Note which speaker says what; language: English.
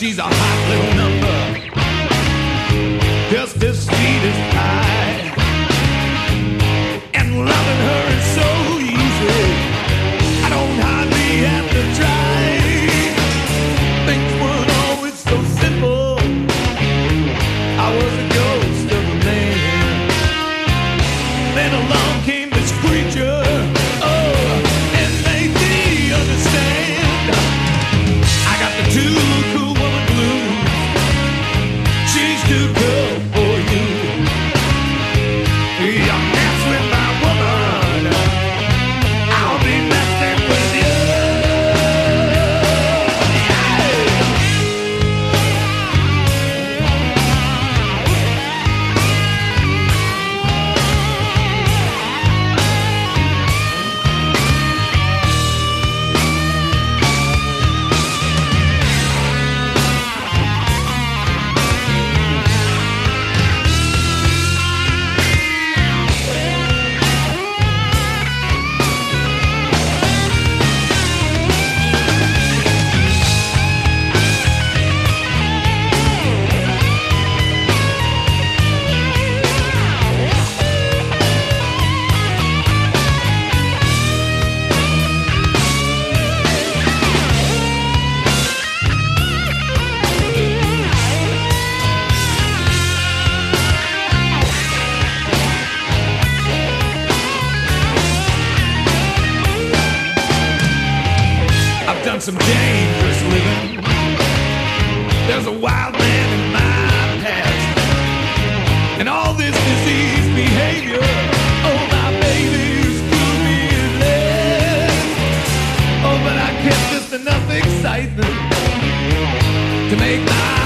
Speaker 1: she's a hot little number, just as sweet as pie. And loving her is so easy, I don't hardly have to try. Things weren't always so simple, I was a ghost of a man. Then along came this creature, oh, and made me understand. I got the too cool woman blues, she's too cool for you. You mess with my woman, I'll be messing with you. Done some dangerous living. There's a wild man in my past, and all this disease behavior. Oh, my baby's threw me in less. Oh, but I kept just enough excitement to make my